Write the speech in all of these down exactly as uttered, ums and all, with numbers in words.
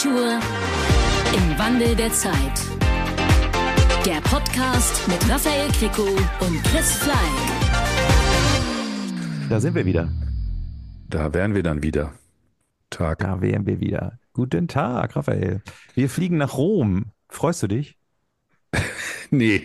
Kultur im Wandel der Zeit. Der Podcast mit Raphael Kricko und Chris Fleig. Da sind wir wieder. Da wären wir dann wieder. Tag. Da wären wir wieder. Guten Tag, Raphael. Wir fliegen nach Rom. Freust du dich? Nee.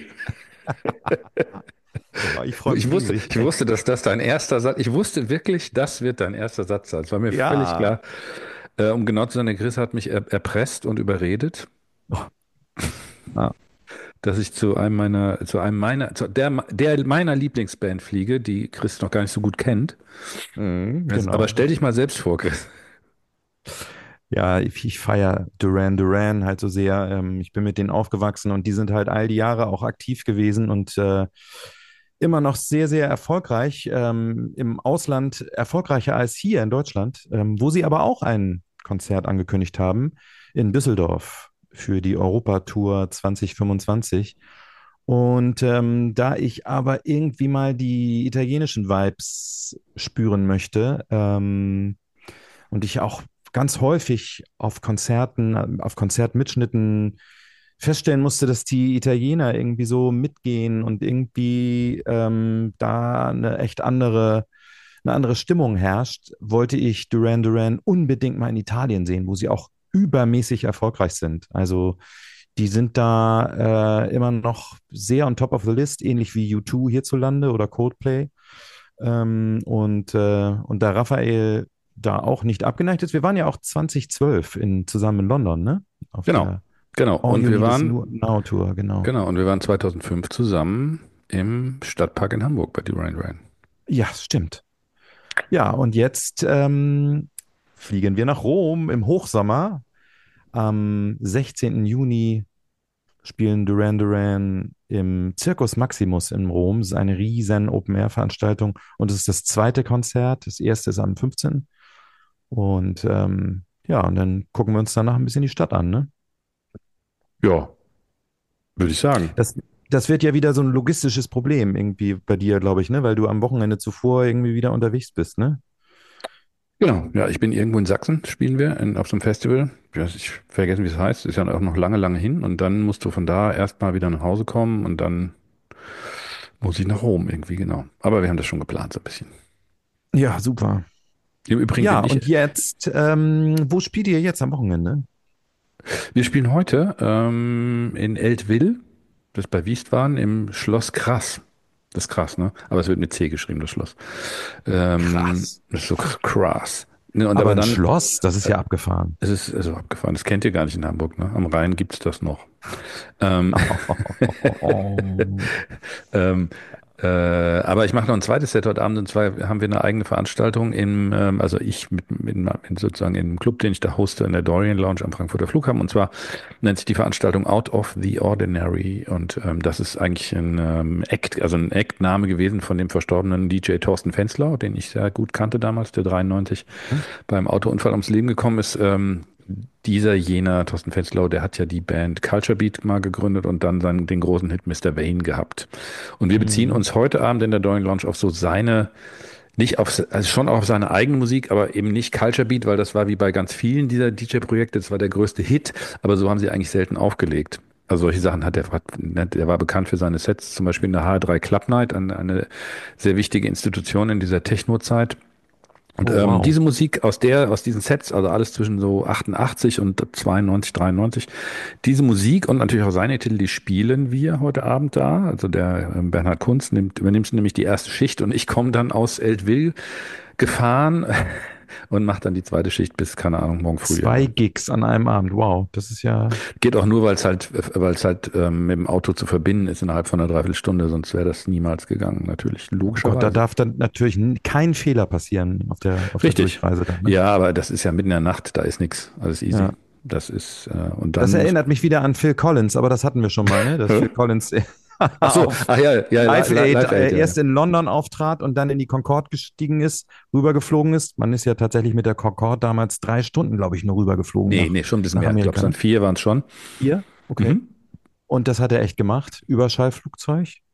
Ich freue mich. Ich wusste, ich wusste, dass das dein erster Satz, ich wusste wirklich, das wird dein erster Satz sein. Das war mir Ja. völlig klar. Äh, um genau zu sein, der Chris hat mich er, erpresst und überredet, Oh. Ah. dass ich zu einem meiner, zu einem meiner, zu der, der meiner Lieblingsband fliege, die Chris noch gar nicht so gut kennt. Mhm, Das, genau. aber stell dich mal selbst vor, Chris. Ja, ich, ich feiere Duran Duran halt so sehr. Ähm, ich bin mit denen aufgewachsen und die sind halt all die Jahre auch aktiv gewesen und äh, immer noch sehr, sehr erfolgreich. Ähm, im Ausland erfolgreicher als hier in Deutschland, ähm, wo sie aber auch ein Konzert angekündigt haben in Düsseldorf für die Europatour zwanzig fünfundzwanzig. Und ähm, da ich aber irgendwie mal die italienischen Vibes spüren möchte, ähm, und ich auch ganz häufig auf Konzerten, auf Konzertmitschnitten feststellen musste, dass die Italiener irgendwie so mitgehen und irgendwie ähm, da eine echt andere, eine andere Stimmung herrscht, wollte ich Duran Duran unbedingt mal in Italien sehen, wo sie auch übermäßig erfolgreich sind. Also die sind da äh, immer noch sehr on top of the list, ähnlich wie U zwei hierzulande oder Coldplay. Ähm, und, äh, und da Raphael da auch nicht abgeneigt ist. Wir waren ja auch zwanzig zwölf in, zusammen in London, ne? Auf Genau, der genau. All Und You wir Need Is waren, Now Tour, genau. genau, und wir waren zweitausendfünf zusammen im Stadtpark in Hamburg bei Duran Duran. Ja, stimmt. Ja, und jetzt ähm, fliegen wir nach Rom im Hochsommer. Am sechzehnten Juni spielen Duran Duran im Circus Maximus in Rom. Das ist eine riesen Open-Air-Veranstaltung und es ist das zweite Konzert. Das erste ist am fünfzehnten Und ähm, ja, und dann gucken wir uns danach ein bisschen die Stadt an, ne? Ja, würde ich sagen. Das, das wird ja wieder so ein logistisches Problem irgendwie bei dir, glaube ich, ne? Weil du am Wochenende zuvor irgendwie wieder unterwegs bist, ne? Genau, ja, ich bin irgendwo in Sachsen, spielen wir, in, auf so einem Festival. Ja, ich vergesse, wie es heißt, ist ja auch noch lange, lange hin. Und dann musst du von da erstmal wieder nach Hause kommen und dann muss ich nach Rom irgendwie, genau. Aber wir haben das schon geplant, so ein bisschen. Ja, super. Im Übrigen Ja, bin ich, und jetzt, ähm, wo spielt ihr jetzt am Wochenende? wir spielen heute ähm, in Eltville, das ist bei Wiesbaden, im Schloss Krass. Das ist krass, ne? Aber es wird mit C geschrieben, das Schloss. Ähm, Krass. Das ist so krass. Ne, und Aber aber ein dann, Schloss, das ist ja abgefahren. es ist also abgefahren, das kennt ihr gar nicht in Hamburg, ne? Am Rhein gibt's das noch. Ähm, ähm, äh, aber ich mache noch ein zweites Set heute Abend und zwar haben wir eine eigene Veranstaltung im, ähm, also ich mit, mit, mit sozusagen in dem Club, den ich da hoste, in der Dorian Lounge am Frankfurter Flughafen und zwar nennt sich die Veranstaltung Out of the Ordinary und ähm, das ist eigentlich ein ähm, Act, also ein Act-Name gewesen von dem verstorbenen D J Thorsten Fenslau, den ich sehr gut kannte damals, der dreiundneunzig Hm? beim Autounfall ums Leben gekommen ist. Ähm, dieser jener Thorsten Fenslau, der hat ja die Band Culture Beat mal gegründet und dann seinen, den großen Hit Mister Wayne gehabt. Und wir beziehen Mhm. uns heute Abend in der Dorian Lounge auf so seine, nicht auf, also schon auch auf seine eigene Musik, aber eben nicht Culture Beat, weil das war wie bei ganz vielen dieser D J-Projekte, das war der größte Hit, aber so haben sie eigentlich selten aufgelegt. Also solche Sachen hat er, der war bekannt für seine Sets, zum Beispiel in der H drei Club Night, eine, eine sehr wichtige Institution in dieser Techno-Zeit. Und Oh, ähm, wow. diese Musik aus der, aus diesen Sets, also alles zwischen so achtundachtzig und zweiundneunzig, dreiundneunzig, diese Musik und natürlich auch seine Titel, die spielen wir heute Abend da. Also der ähm, Bernhard Kunz nimmt, übernimmt nämlich die erste Schicht und ich komme dann aus Eltville gefahren und mache dann die zweite Schicht bis, keine Ahnung, morgen früh. Zwei Gigs an einem Abend, wow, das ist ja, Geht auch nur, weil es halt, weil es halt ähm, mit dem Auto zu verbinden ist innerhalb von einer Dreiviertelstunde, sonst wäre das niemals gegangen, natürlich, oh Gott, da logischerweise. darf dann natürlich n- kein Fehler passieren auf der, auf der Richtig. Durchreise dann, ne? Ja, aber das ist ja mitten in der Nacht, da ist nichts, alles easy. Ja. Das ist, äh, und Das dann muss, erinnert mich wieder an Phil Collins, aber das hatten wir schon mal, ne? Dass Phil Collins ach so, auf ach ja, ja, Live Li- Li- Aid Live Aid, äh, ja, erst ja. in London auftrat und dann in die Concorde gestiegen ist, rübergeflogen ist. Man ist ja tatsächlich mit der Concorde damals drei Stunden, glaube ich, nur rübergeflogen Nee, nach, nee, schon ein bisschen nach mehr. Ich glaube, Amerika, es waren ne? vier, waren es schon. Vier? Okay. Mhm. Und das hat er echt gemacht. Überschallflugzeug.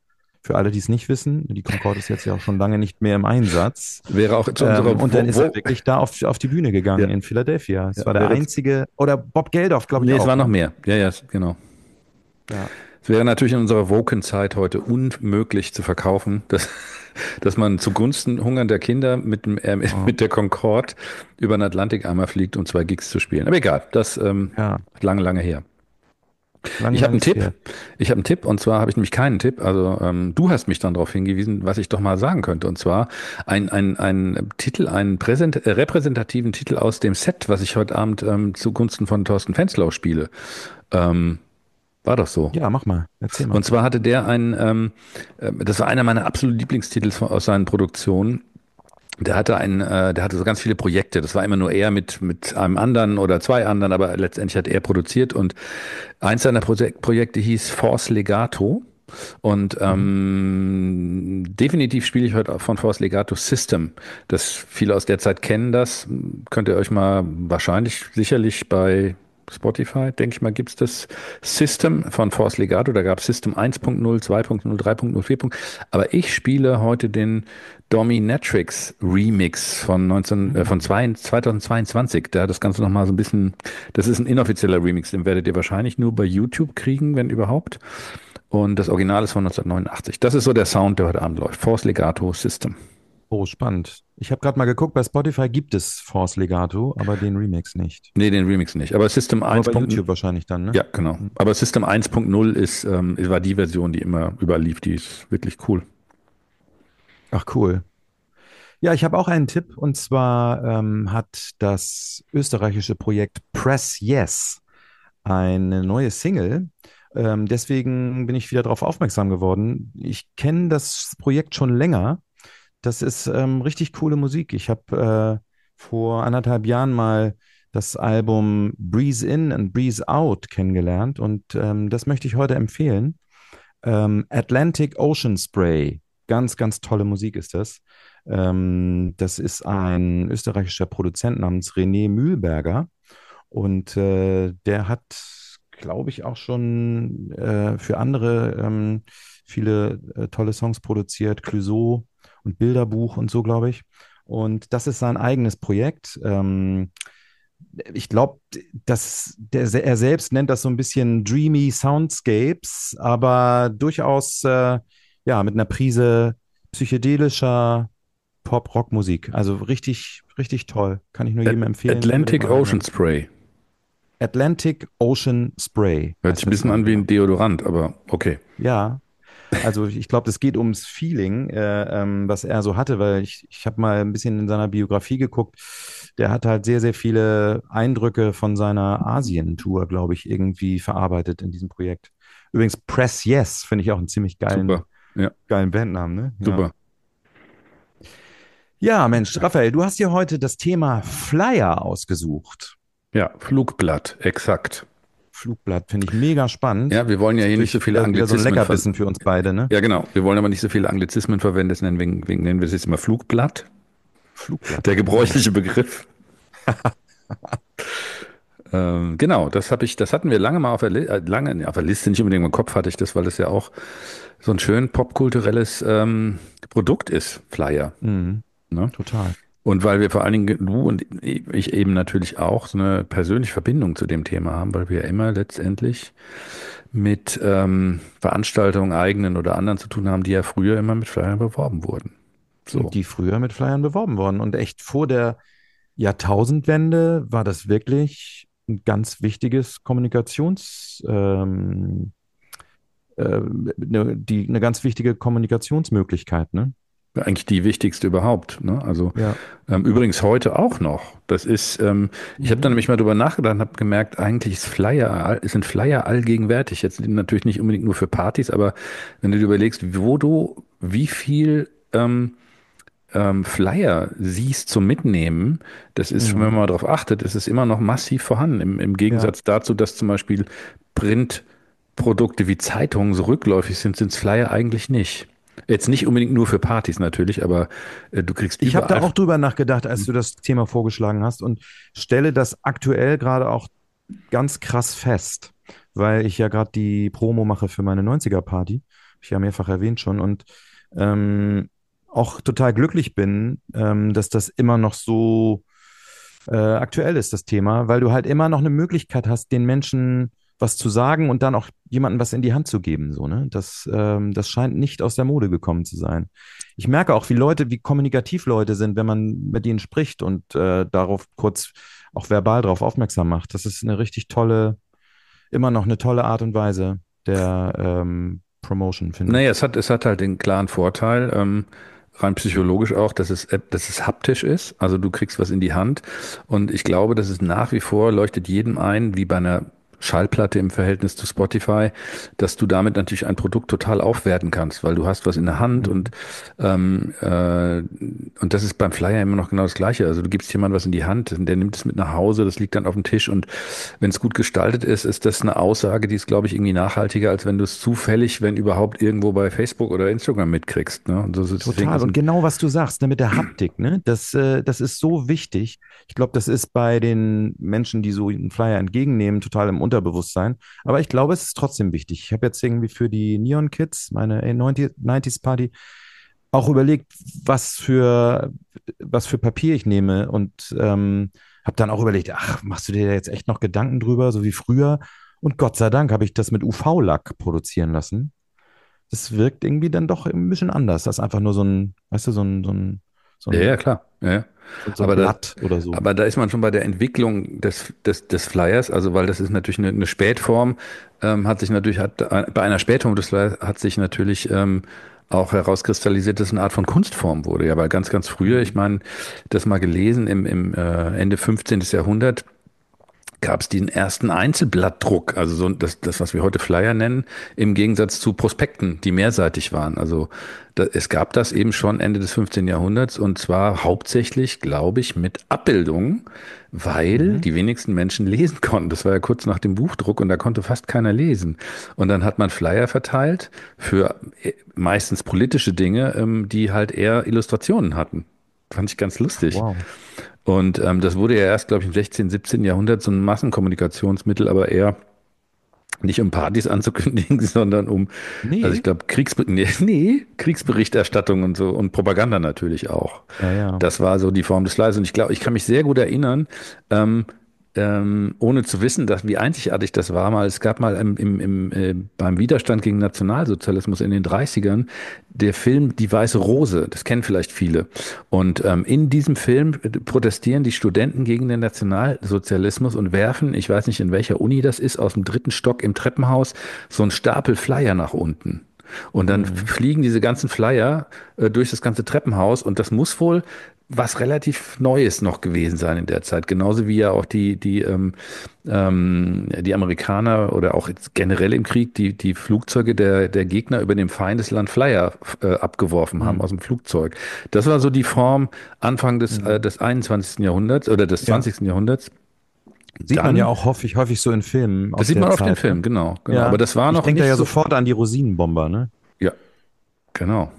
Für alle, die es nicht wissen, die Concorde ist jetzt ja auch schon lange nicht mehr im Einsatz. Wäre auch zu unserer Ähm, und dann wo, ist wo, er wirklich da auf, auf die Bühne gegangen ja, in Philadelphia. Es ja, war der wäre, einzige, oder Bob Geldof, glaube ich nee, es auch. war noch Ne? mehr. Ja, ja, genau. Ja. Es wäre natürlich in unserer Woken-Zeit heute unmöglich zu verkaufen, dass, dass man zugunsten hungernder Kinder mit, dem, äh, Oh. mit der Concorde über den Atlantik einmal fliegt, um zwei Gigs zu spielen. Aber egal, das ähm, Ja, lange, lange her. lange, Ich habe lange einen ist Tipp. her. Ich habe einen Tipp und zwar habe ich nämlich keinen Tipp. Also ähm, du hast mich dann darauf hingewiesen, was ich doch mal sagen könnte. Und zwar ein, ein, ein Titel, einen präsent, äh, repräsentativen Titel aus dem Set, was ich heute Abend ähm, zugunsten von Thorsten Fenslau spiele. Ähm, war doch so. Ja, mach mal, erzähl mal. Und zwar hatte der einen, ähm, äh, das war einer meiner absoluten Lieblingstitel von- aus seinen Produktionen. Der hatte einen, äh, der hatte so ganz viele Projekte. Das war immer nur er mit mit einem anderen oder zwei anderen, aber letztendlich hat er produziert und eins seiner Proje Projekte hieß Force Legato. Und Mhm. ähm, definitiv spiele ich heute auch von Force Legato System. Das viele aus der Zeit kennen das. Könnt ihr euch mal wahrscheinlich sicherlich bei Spotify, denke ich mal, gibt's das System von Force Legato. Da gab es System eins Punkt null, zwei Punkt null, drei Punkt null, vier. Aber ich spiele heute den Dominatrix Remix von neunzehn, äh, von Mhm. zwei, zweitausendzweiundzwanzig. Da hat das Ganze nochmal so ein bisschen, das ist ein inoffizieller Remix, den werdet ihr wahrscheinlich nur bei YouTube kriegen, wenn überhaupt. Und das Original ist von neunzehnhundertneunundachtzig. Das ist so der Sound, der heute Abend läuft. Force Legato System. Oh, spannend. Ich habe gerade mal geguckt, bei Spotify gibt es Force Legato, aber den Remix nicht. Nee, den Remix nicht. Aber System Nur eins bei Punkt null. YouTube wahrscheinlich dann, ne? Ja, genau. Mhm. Aber System eins Punkt null ist, ähm, war die Version, die immer überall lief. Die ist wirklich cool. Ach, cool. Ja, ich habe auch einen Tipp und zwar ähm, hat das österreichische Projekt Press Yes eine neue Single. Ähm, deswegen bin ich wieder darauf aufmerksam geworden. Ich kenne das Projekt schon länger. Das ist ähm, richtig coole Musik. Ich habe äh, vor anderthalb Jahren mal das Album Breeze In and Breeze Out kennengelernt und ähm, das möchte ich heute empfehlen. Ähm, Atlantic Ocean Spray. Ganz, ganz tolle Musik ist das. Ähm, das ist ein österreichischer Produzent namens René Mühlberger. Und äh, der hat, glaube ich, auch schon äh, für andere ähm, viele äh, tolle Songs produziert. Clouseau und Bilderbuch und so, glaube ich. Und das ist sein eigenes Projekt. Ähm, ich glaube, dass der, er selbst nennt das so ein bisschen Dreamy Soundscapes, aber durchaus äh, ja mit einer Prise psychedelischer Pop-Rock-Musik. Also richtig, richtig toll. Kann ich nur At jedem empfehlen. Unbedingt Atlantic mal Ocean reinhören. Spray. Atlantic Ocean Spray Hört sich heißt ein das bisschen Ding, an wie genau. ein Deodorant, aber okay. Ja, also ich glaube, das geht ums Feeling, äh, ähm, was er so hatte, weil ich, ich habe mal ein bisschen in seiner Biografie geguckt. Der hat halt sehr, sehr viele Eindrücke von seiner Asien-Tour, glaube ich, irgendwie verarbeitet in diesem Projekt. Übrigens, Press Yes finde ich auch einen ziemlich Super. geilen, Ja, geilen Bandnamen, ne? Ja. super. Ja, Mensch, Raphael, du hast dir heute das Thema Flyer ausgesucht. Ja, Flugblatt, exakt. Flugblatt finde ich mega spannend. Ja, wir wollen ja Ist hier nicht so natürlich viele wieder, wieder so ein Anglizismen ver Leckerbissen für uns beide, ne? Ja, genau. Wir wollen aber nicht so viele Anglizismen verwenden, deswegen wegen, wegen nennen wir es jetzt immer Flugblatt. Der Flugblatt, genau. gebräuchliche Begriff. Ähm, genau, das habe ich, das hatten wir lange mal auf der, Li äh, lange, nee, auf der Liste, nicht unbedingt im Kopf hatte ich das, weil das ja auch so ein schön popkulturelles ähm, Produkt ist, Flyer. Mhm, Ne? total. Und weil wir vor allen Dingen, du und ich eben natürlich auch so eine persönliche Verbindung zu dem Thema haben, weil wir ja immer letztendlich mit ähm, Veranstaltungen eigenen oder anderen zu tun haben, die ja früher immer mit Flyern beworben wurden. So. Die früher mit Flyern beworben worden. Und echt vor der Jahrtausendwende war das wirklich ein ganz wichtiges Kommunikations, ähm, äh, ne, die, eine ganz wichtige Kommunikationsmöglichkeit, ne? Eigentlich die wichtigste überhaupt. Ne? Also Ja. ähm, übrigens heute auch noch. Das ist, ähm, ich habe Mhm. dann nämlich mal drüber nachgedacht und habe gemerkt, eigentlich ist Flyer, all- sind Flyer allgegenwärtig. Jetzt natürlich nicht unbedingt nur für Partys, aber wenn du dir überlegst, wo du, wie viel ähm, ähm, Flyer siehst zum Mitnehmen, das ist, wenn man Mhm. mal darauf achtet, ist es immer noch massiv vorhanden. Im, im Ja. Gegensatz dazu, dass zum Beispiel Printprodukte wie Zeitungen so rückläufig sind, sind Flyer eigentlich nicht. Jetzt nicht unbedingt nur für Partys natürlich, aber äh, du kriegst Ich habe da überall. auch drüber nachgedacht, als du das Thema vorgeschlagen hast und stelle das aktuell gerade auch ganz krass fest, weil ich ja gerade die Promo mache für meine neunziger-Party. ich ja mehrfach erwähnt schon. Und ähm, auch total glücklich bin, ähm, dass das immer noch so äh, aktuell ist, das Thema, weil du halt immer noch eine Möglichkeit hast, den Menschen was zu sagen und dann auch jemandem was in die Hand zu geben. So, ne? Das, ähm, das scheint nicht aus der Mode gekommen zu sein. Ich merke auch, wie Leute, wie kommunikativ Leute sind, wenn man mit ihnen spricht und äh, darauf kurz auch verbal darauf aufmerksam macht. Das ist eine richtig tolle, immer noch eine tolle Art und Weise der ähm, Promotion, finde Naja, ich. es hat, es hat halt den klaren Vorteil, ähm, rein psychologisch auch, dass es, äh, dass es haptisch ist. Also du kriegst was in die Hand. Und ich glaube, dass es nach wie vor leuchtet jedem ein, wie bei einer Schallplatte im Verhältnis zu Spotify, dass du damit natürlich ein Produkt total aufwerten kannst, weil du hast was in der Hand und Mhm. ähm, äh, und das ist beim Flyer immer noch genau das Gleiche. Also du gibst jemandem was in die Hand, der nimmt es mit nach Hause, das liegt dann auf dem Tisch und wenn es gut gestaltet ist, ist das eine Aussage, die ist, glaube ich, irgendwie nachhaltiger, als wenn du es zufällig, wenn überhaupt, irgendwo bei Facebook oder Instagram mitkriegst. Ne? Und das ist, deswegen Total. ist Und ein, genau was du sagst, ne, mit der Haptik, ne, das, äh, das ist so wichtig. Ich glaube, das ist bei den Menschen, die so einen Flyer entgegennehmen, total im Unterbewusstsein. Aber ich glaube, es ist trotzdem wichtig. Ich habe jetzt irgendwie für die Neon Kids, meine neunzig Party, auch überlegt, was für, was für Papier ich nehme und ähm, habe dann auch überlegt, ach, machst du dir da jetzt echt noch Gedanken drüber, so wie früher? Und Gott sei Dank habe ich das mit U V-Lack produzieren lassen. Das wirkt irgendwie dann doch ein bisschen anders. Das ist einfach nur so ein, weißt du, so ein, so ein, so ja, ja, ein, klar. Ja, ja. so so ein Aber da, Blatt oder so. aber da ist man schon bei der Entwicklung des, des, des Flyers, also weil das ist natürlich eine, eine Spätform, ähm, hat sich natürlich, hat, bei einer Spätform des Flyers hat sich natürlich ähm, auch herauskristallisiert, dass es eine Art von Kunstform wurde. Ja, weil ganz, ganz früher, ich Mhm. meine, das mal gelesen im, im äh, Ende fünfzehnten. Jahrhundert, gab es den ersten Einzelblattdruck, also so das, das, was wir heute Flyer nennen, im Gegensatz zu Prospekten, die mehrseitig waren. Also da, es gab das eben schon Ende des fünfzehnten. Jahrhunderts und zwar hauptsächlich, glaube ich, mit Abbildungen, weil Mhm. die wenigsten Menschen lesen konnten. Das war ja kurz nach dem Buchdruck und da konnte fast keiner lesen. Und dann hat man Flyer verteilt für äh, meistens politische Dinge, ähm, die halt eher Illustrationen hatten. Fand ich ganz Ach, lustig. wow. Und ähm, das wurde ja erst, glaube ich, im sechzehnten., siebzehnten. Jahrhundert so ein Massenkommunikationsmittel, aber eher nicht um Partys anzukündigen, sondern um, also ich Nee. glaube, Kriegsbe nee, nee, Kriegsberichterstattung und so und Propaganda natürlich auch. Ja, ja. Das war so die Form des Fleißes. Und ich glaube, ich kann mich sehr gut erinnern, ähm, ähm, ohne zu wissen, dass, wie einzigartig das war, mal, es gab mal im, im, im, äh, beim Widerstand gegen Nationalsozialismus in den Dreißigern der Film Die Weiße Rose, das kennen vielleicht viele. Und ähm, in diesem Film protestieren die Studenten gegen den Nationalsozialismus und werfen, ich weiß nicht in welcher Uni das ist, aus dem dritten Stock im Treppenhaus so einen Stapel Flyer nach unten. Und dann Mhm. fliegen diese ganzen Flyer äh, durch das ganze Treppenhaus und das muss wohl was relativ Neues noch gewesen sein in der Zeit. Genauso wie ja auch die, die, ähm, ähm, die Amerikaner oder auch jetzt generell im Krieg die, die Flugzeuge der, der Gegner über dem Feindesland Flyer äh, abgeworfen haben Mhm. aus dem Flugzeug. Das war so die Form Anfang des, äh, Mhm. des einundzwanzigsten. Jahrhunderts oder des Ja. zwanzigsten. Jahrhunderts. Sieht man ja Dann, auch häufig, häufig so in Filmen das aus sieht der man auf den Zeit, ne? Film, genau, genau. Aber Ja. das war Ich noch denke da nicht ja so, sofort an die Rosinenbomber, ne? ja, genau,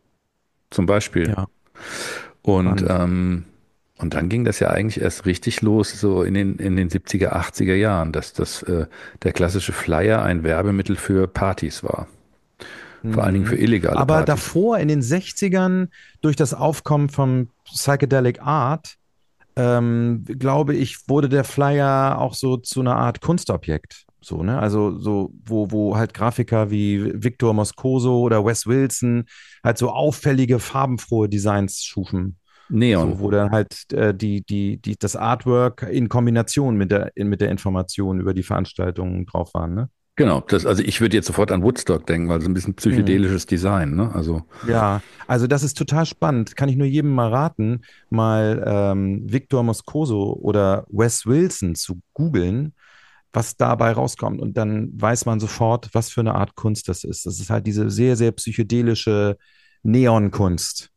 zum Beispiel. Ja, Und, spannend. ähm, und dann ging das ja eigentlich erst richtig los, so in den, in den siebziger, achtziger Jahren, dass das, äh, der klassische Flyer ein Werbemittel für Partys war. Vor allen Dingen für Mhm. illegale Aber Partys. davor in den Sechzigern durch das Aufkommen von Psychedelic Art, ähm, glaube ich, wurde der Flyer auch so zu einer Art Kunstobjekt. So, ne? Also so, wo, wo halt Grafiker wie Victor Moscoso oder Wes Wilson halt so auffällige, farbenfrohe Designs schufen. Neon. So, wo dann halt äh, die, die, die, das Artwork in Kombination mit der, in, mit der Information über die Veranstaltungen drauf waren, ne? Genau. Das, also ich würde jetzt sofort an Woodstock denken, weil so ein bisschen Mhm. psychedelisches Design, ne? Also, Ja, also das ist total spannend. Kann ich nur jedem mal raten, mal ähm, Victor Moscoso oder Wes Wilson zu googeln, was dabei rauskommt. Und dann weiß man sofort, was für eine Art Kunst das ist. Das ist halt diese sehr, sehr psychedelische Neonkunst.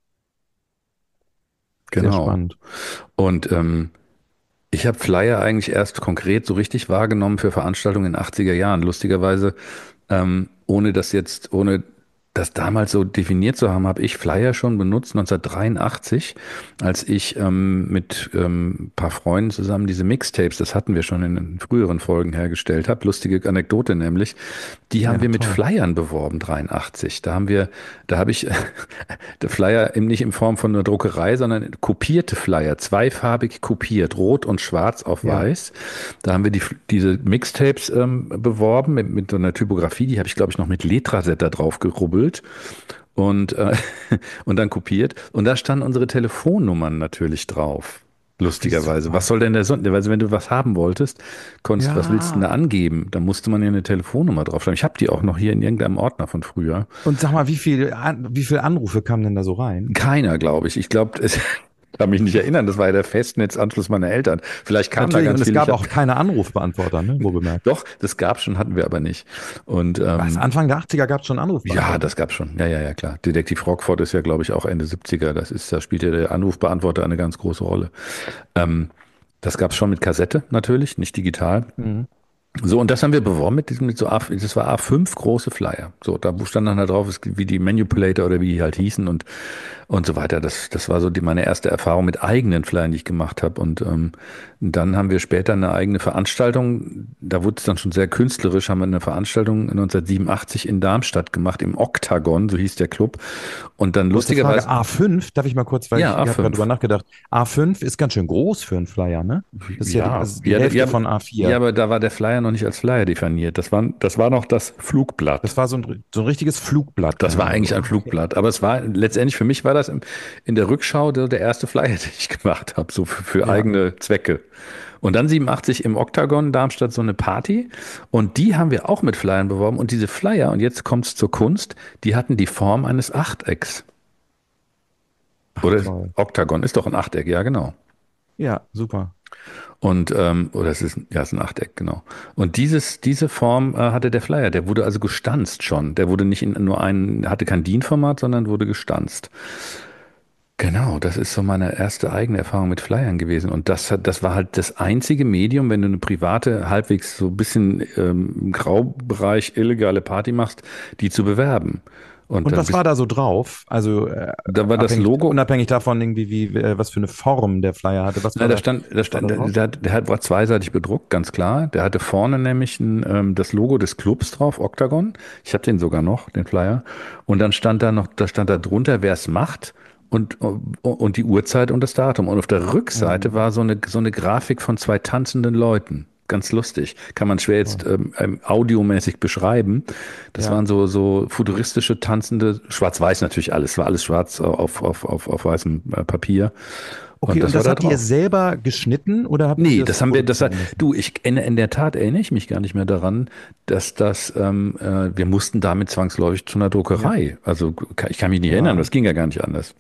Sehr genau. spannend. Und ähm, ich habe Flyer eigentlich erst konkret so richtig wahrgenommen für Veranstaltungen in den achtziger Jahren. Lustigerweise, ähm, ohne das jetzt, ohne das damals so definiert zu haben, habe ich Flyer schon benutzt, neunzehnhundertdreiundachtzig, als ich ähm, mit ähm, ein paar Freunden zusammen diese Mixtapes, das hatten wir schon in den früheren Folgen hergestellt habe. Lustige Anekdote nämlich, die haben Ja, wir mit toll. Flyern beworben, dreiundachtzig. Da haben wir, da habe ich der Flyer eben nicht in Form von einer Druckerei, sondern kopierte Flyer, zweifarbig kopiert, rot und schwarz auf Ja. weiß. Da haben wir die, diese Mixtapes ähm, beworben mit, mit so einer Typografie, die habe ich, glaube ich, noch mit Letraset da drauf gerubbelt und, äh, und dann kopiert. Und da standen unsere Telefonnummern natürlich drauf. Ach, wie Lustigerweise. Was super. soll denn der Sonne? Also wenn du was haben wolltest, konntest, was willst du denn da Ja. angeben? Da musste man ja eine Telefonnummer draufschreiben. Ich habe die auch noch hier in irgendeinem Ordner von früher. Und sag mal, wie viel, An- wie viele Anrufe kamen denn da so rein? Keiner, glaube ich. Ich glaube, ich kann mich nicht erinnern. Das war ja der Festnetzanschluss meiner Eltern. Vielleicht kam da Natürlich, und ganz es viel. Ich gab hab, auch keine Anrufbeantworter, ne? Wo bemerkt. doch, das gab schon, hatten wir aber nicht. Und Was, ähm, Anfang der achtziger gab es schon ja, Anrufbeantworter? das gab schon. Ja, ja, ja, klar. Detektiv Rockford ist ja, glaube ich, auch Ende siebziger. Das ist, da spielt ja der Anrufbeantworter eine ganz große Rolle. Ähm, das gab es schon mit Kassette natürlich, nicht digital. Mhm. So, und das haben wir beworben mit diesem, mit so A, das war A fünf große Flyer. So, da stand dann da drauf, es- wie die Manipulator oder wie die halt hießen und, und so weiter. Das, das war so die, meine erste Erfahrung mit eigenen Flyern, die ich gemacht habe. Und ähm, dann haben wir später eine eigene Veranstaltung, da wurde es dann schon sehr künstlerisch, haben wir eine Veranstaltung neunzehnhundertsiebenundachtzig in Darmstadt gemacht, im Oktagon, so hieß der Club. Und dann Kurze Frage, lustigerweise, A fünf, darf ich mal kurz, weil ja, ich, ich habe gerade A fünf. drüber nachgedacht. A fünf ist ganz schön groß für einen Flyer, ne? Das ist ja die, Ja, also die ja, Hälfte ja, von ja, A vier. aber da war der Flyer noch nicht als Flyer definiert. Das war, das war noch das Flugblatt. Das war so ein, so ein richtiges Flugblatt Das war dann. eigentlich Also, ein okay. Flugblatt, aber es war letztendlich für mich war das im, in der Rückschau der, der erste Flyer, den ich gemacht habe, so für, für Ja. eigene Zwecke. Und dann siebenundachtzig im Oktagon Darmstadt so eine Party und die haben wir auch mit Flyern beworben und diese Flyer, und jetzt kommt's zur Kunst, die hatten die Form eines Achtecks. Ach, Oder toll. Oktagon ist doch ein Achteck, ja genau. Ja, super. Und, ähm, oder es ist, ja, es ist ein Achteck, genau. Und dieses, diese Form äh, hatte der Flyer, der wurde also gestanzt schon. Der wurde nicht in nur ein, hatte kein DIN-Format, sondern wurde gestanzt. Genau, das ist so meine erste eigene Erfahrung mit Flyern gewesen. Und das hat, das war halt das einzige Medium, wenn du eine private, halbwegs so ein bisschen ähm, im Graubereich illegale Party machst, die zu bewerben. Und Und dann was war bist, da so drauf? Also äh, da war das abhängig, Logo. unabhängig davon irgendwie, wie, äh, was für eine Form der Flyer hatte. Was Na, war da da, stand, da war stand, da der, drauf? der, der hat- war zweiseitig bedruckt, ganz klar. Der hatte vorne nämlich ein, ähm, das Logo des Clubs drauf, Octagon. Ich habe den sogar noch, den Flyer. Und dann stand da noch, da stand da drunter, wer es macht und, und die Uhrzeit und das Datum. Und auf der Rückseite Mhm. war so eine, so eine Grafik von zwei tanzenden Leuten. Ganz lustig. Kann man schwer jetzt Toll. ähm, ähm, audiomäßig beschreiben. Das Ja. waren so, so futuristische, tanzende, schwarz-weiß natürlich alles, war alles schwarz auf, auf, auf, auf weißem äh, Papier. Und Okay, und das war das da habt ihr drauf. selber geschnitten oder habt ihr Nee, das das haben wir, das hat, produzieren lassen? du, ich, in, in der Tat erinnere ich mich gar nicht mehr daran, dass das, ähm, äh, wir mussten damit zwangsläufig zu einer Ja. Druckerei. Also ich kann mich nicht erinnern, Ja. das ging ja gar nicht anders.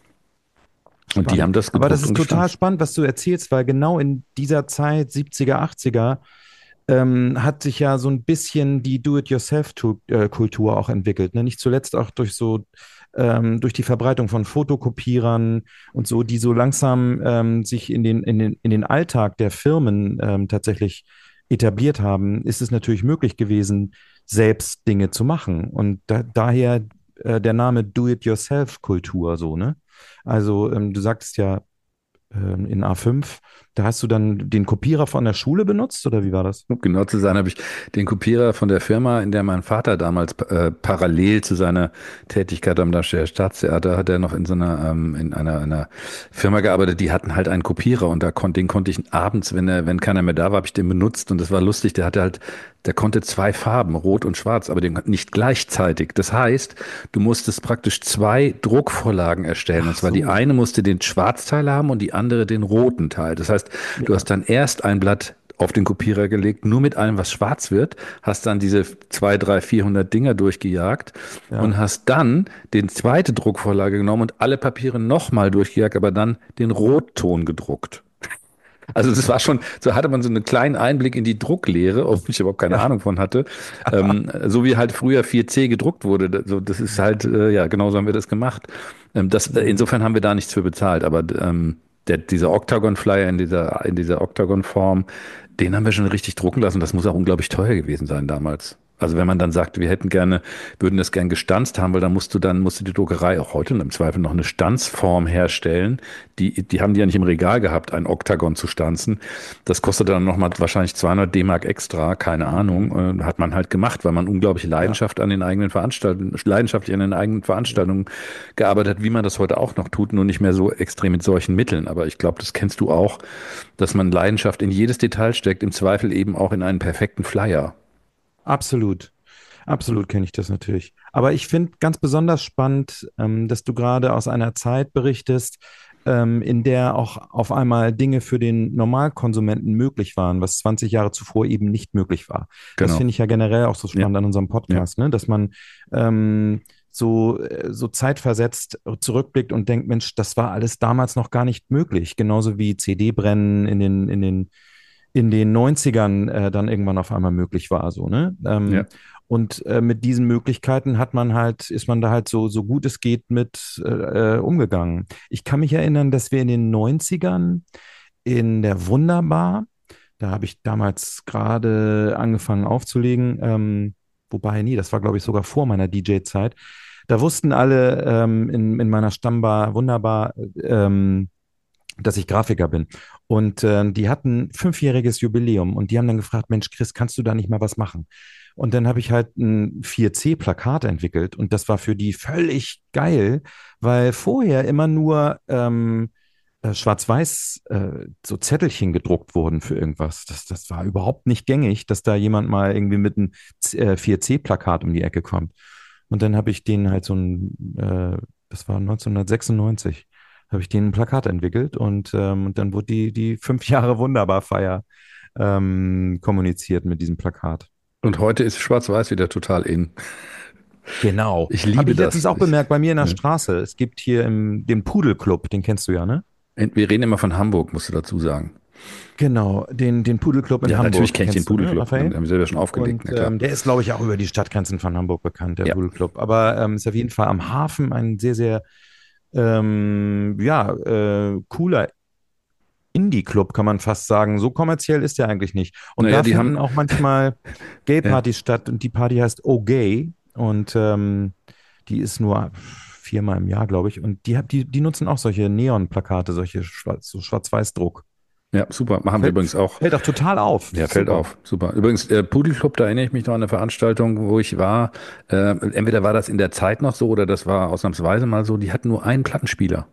Und die Spannend. haben das Aber das gedruckt ist und total gestanzt. spannend, was du erzählst, weil genau in dieser Zeit, siebziger, achtziger, ähm, hat sich ja so ein bisschen die Do-it-yourself-Kultur auch entwickelt. Ne? Nicht zuletzt auch durch so, ähm, durch die Verbreitung von Fotokopierern und so, die so langsam ähm, sich in den, in den, in den Alltag der Firmen ähm, tatsächlich etabliert haben, ist es natürlich möglich gewesen, selbst Dinge zu machen. Und da, daher äh, der Name Do-it-yourself-Kultur so, ne? Also ähm, du sagst ja ähm, in A fünf, da hast du dann den Kopierer von der Schule benutzt oder wie war das? Um genau zu sein, habe ich den Kopierer von der Firma, in der mein Vater damals äh, parallel zu seiner Tätigkeit am Darmstädter Staatstheater, hat er noch in so einer, ähm, in einer, einer Firma gearbeitet, die hatten halt einen Kopierer und da konnte, den konnte ich abends, wenn er, wenn keiner mehr da war, habe ich den benutzt und das war lustig, der hatte halt, der konnte zwei Farben, rot und schwarz, aber den nicht gleichzeitig. Das heißt, du musstest praktisch zwei Druckvorlagen erstellen. Und Ach zwar die so, eine musste den Schwarzteil haben und die andere den roten Teil. Das heißt, du ja, hast dann erst ein Blatt auf den Kopierer gelegt, nur mit allem, was schwarz wird, hast dann diese zwei, drei, vierhundert Dinger durchgejagt ja. und hast dann den zweite Druckvorlage genommen und alle Papiere nochmal durchgejagt, aber dann den Rotton gedruckt. Also das war schon, so hatte man so einen kleinen Einblick in die Drucklehre, ob ich überhaupt keine Ja. Ahnung von hatte. Ähm, so wie halt früher vier C gedruckt wurde. So, das ist halt, äh, ja, genauso haben wir das gemacht. Ähm, das, insofern haben wir da nichts für bezahlt, aber ähm, der, dieser Octagon-Flyer in dieser, in dieser Octagon-Form, den haben wir schon richtig drucken lassen. Das muss auch unglaublich teuer gewesen sein damals. Also wenn man dann sagt, wir hätten gerne, würden das gern gestanzt haben, weil dann musst du dann, musste die Druckerei auch heute im Zweifel noch eine Stanzform herstellen. Die, die haben die ja nicht im Regal gehabt, ein Oktagon zu stanzen. Das kostet dann nochmal wahrscheinlich zweihundert D-Mark extra, keine Ahnung. Äh, hat man halt gemacht, weil man unglaubliche Leidenschaft an den eigenen Veranstaltungen, leidenschaftlich an den eigenen Veranstaltungen gearbeitet hat, wie man das heute auch noch tut, nur nicht mehr so extrem mit solchen Mitteln. Aber ich glaube, das kennst du auch, dass man Leidenschaft in jedes Detail steckt, im Zweifel eben auch in einen perfekten Flyer. Absolut. Absolut kenne ich das natürlich. Aber ich finde ganz besonders spannend, ähm, dass du gerade aus einer Zeit berichtest, ähm, in der auch auf einmal Dinge für den Normalkonsumenten möglich waren, was zwanzig Jahre zuvor eben nicht möglich war. Das Genau. finde ich ja generell auch so Ja. spannend an unserem Ja. Podcast, ne? Dass man ähm, so, äh, so zeitversetzt zurückblickt und denkt, Mensch, das war alles damals noch gar nicht möglich. Genauso wie C D-Brennen in den, in den in den Neunzigern äh, dann irgendwann auf einmal möglich war, so, ne? Ja. Ähm, und äh, mit diesen Möglichkeiten hat man halt, ist man da halt so, so gut es geht mit äh, äh, umgegangen. Ich kann mich erinnern, dass wir in den Neunzigern in der Wunderbar, da habe ich damals gerade angefangen aufzulegen, ähm, wobei, nee, das war, glaube ich, sogar vor meiner D J-Zeit. Da wussten alle ähm, in, in meiner Stammbar Wunderbar, ähm, dass ich Grafiker bin. Und äh, die hatten fünfjähriges Jubiläum und die haben dann gefragt, Mensch, Chris, kannst du da nicht mal was machen? Und dann habe ich halt ein vier C-Plakat entwickelt und das war für die völlig geil, weil vorher immer nur ähm, äh, schwarz-weiß äh, so Zettelchen gedruckt wurden für irgendwas. Das, das war überhaupt nicht gängig, dass da jemand mal irgendwie mit einem äh, vier C-Plakat um die Ecke kommt. Und dann habe ich denen halt so ein, äh, das war neunzehnhundertsechsundneunzig, habe ich denen ein Plakat entwickelt und, ähm, und dann wurde die, die fünf Jahre Wunderbar-Feier ähm, kommuniziert mit diesem Plakat. Und heute ist Schwarz-Weiß wieder total in. Genau. Ich Habe liebe ich letztens das. auch Ich, bemerkt bei mir in der ja. Straße. Es gibt hier im, den Pudelclub, den kennst du ja, ne? Wir reden immer von Hamburg, musst du dazu sagen. Genau, den, den Pudelclub in Ja, natürlich Hamburg kenne ich den kennst du, ne, Pudelclub. Raphael? Den haben wir selber schon aufgelegt, Und na klar. ähm, der ist, glaube ich, auch über die Stadtgrenzen von Hamburg bekannt, der Ja. Pudelclub. Aber ähm, ist auf jeden Fall am Hafen ein sehr, sehr ähm, ja, äh, cooler Indie-Club, kann man fast sagen. So kommerziell ist der eigentlich nicht. Und Naja, da die finden haben, auch manchmal ja, Gay-Partys statt und die Party heißt Oh Gay und ähm, die ist nur viermal im Jahr, glaube ich. Und die, hat- die, die nutzen auch solche Neon-Plakate, solche Schwarz, so Schwarz-Weiß-Druck. ja, super. Machen wir Fällt, übrigens auch. fällt auch total auf. Ja, fällt Super. auf. Super. Übrigens, äh, Pudelclub, da erinnere ich mich noch an eine Veranstaltung, wo ich war. Äh, entweder war das in der Zeit noch so oder das war ausnahmsweise mal so. Die hatten nur einen Plattenspieler.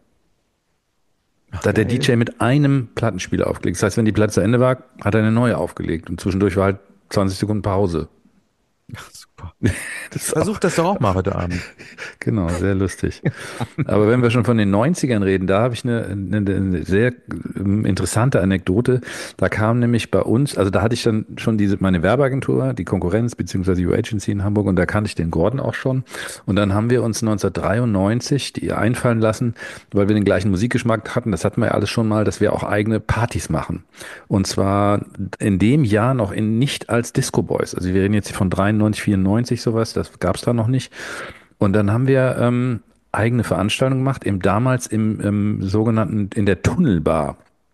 Ach, Da hat der geil. D J mit einem Plattenspieler aufgelegt. Das heißt, wenn die Platte zu Ende war, hat er eine neue aufgelegt. Und zwischendurch war halt zwanzig Sekunden Pause. Ach, super. Das ist Versuch auch, das doch auch mal heute Abend. genau, sehr lustig. Aber wenn wir schon von den Neunzigern reden, da habe ich eine, eine, eine sehr ähm, interessante Anekdote. Da kam nämlich bei uns, also da hatte ich dann schon diese, meine Werbeagentur, die Konkurrenz, beziehungsweise U-Agency in Hamburg, und da kannte ich den Gordon auch schon. Und dann haben wir uns neunzehnhundertdreiundneunzig die einfallen lassen, weil wir den gleichen Musikgeschmack hatten, das hatten wir ja alles schon mal, dass wir auch eigene Partys machen. Und zwar in dem Jahr noch in, nicht als Disco Boys. Also wir reden jetzt von dreiundneunzig, vierundneunzig sowas, das gab es da noch nicht. Und dann haben wir ähm, eigene Veranstaltungen gemacht, eben damals im, im sogenannten, in der Tunnelbar.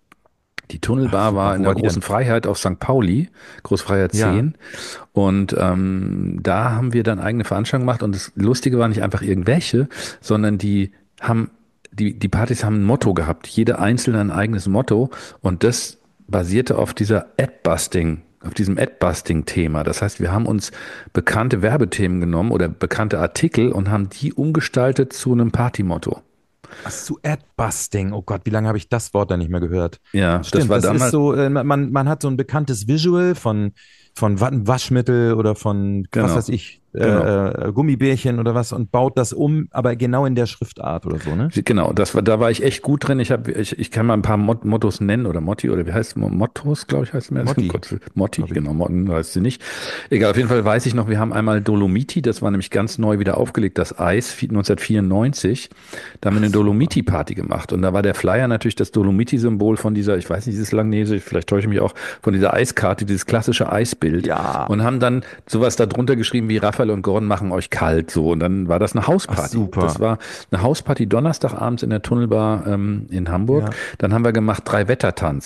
Die Ach, Tunnelbar war super. in Wo der war die Großen denn? Freiheit auf Sankt Pauli, Großfreiheit Ja. zehn. Und ähm, da haben wir dann eigene Veranstaltungen gemacht. Und das Lustige war nicht einfach irgendwelche, sondern die haben, die, die Partys haben ein Motto gehabt. Jede einzelne ein eigenes Motto. Und das basierte auf dieser Ad-Busting, auf diesem Ad-Busting-Thema. Das heißt, wir haben uns bekannte Werbethemen genommen oder bekannte Artikel und haben die umgestaltet zu einem Partymotto. Ach, zu Ad-Busting. Oh Gott, wie lange habe ich das Wort da nicht mehr gehört? Ja, das Stimmt, war das ist damals, so, äh, man, man hat so ein bekanntes Visual von, von Wa- Waschmittel oder von, was weiß genau, ich, äh, genau. äh, Gummibärchen oder was und baut das um, aber genau in der Schriftart oder so, ne? Genau, das war, da war ich echt gut drin. Ich habe, ich, ich kann mal ein paar Mot Mottos nennen oder Motti oder wie heißt es? Mo- Mottos, glaube ich, heißt es mehr. Motti, Gott, Motti, glaube ich. genau, Motten heißt sie nicht. Egal, auf jeden Fall weiß ich noch, wir haben einmal Dolomiti, das war nämlich ganz neu wieder aufgelegt, das Eis, neunzehnhundertvierundneunzig. Da haben wir Ach, eine super. Dolomiti-Party gemacht. Und da war der Flyer natürlich das Dolomiti-Symbol von dieser, ich weiß nicht, dieses Langnese, vielleicht täusche ich mich auch, von dieser Eiskarte, dieses klassische Eisbild. Ja, Und haben dann sowas da drunter geschrieben wie Raphael und Gordon machen euch kalt, so. Und dann war das eine ach, Hausparty. Das super. war eine Hausparty Donnerstagabends in der Tunnelbar ähm, in Hamburg. Ja. Dann haben wir gemacht drei Wettertanz.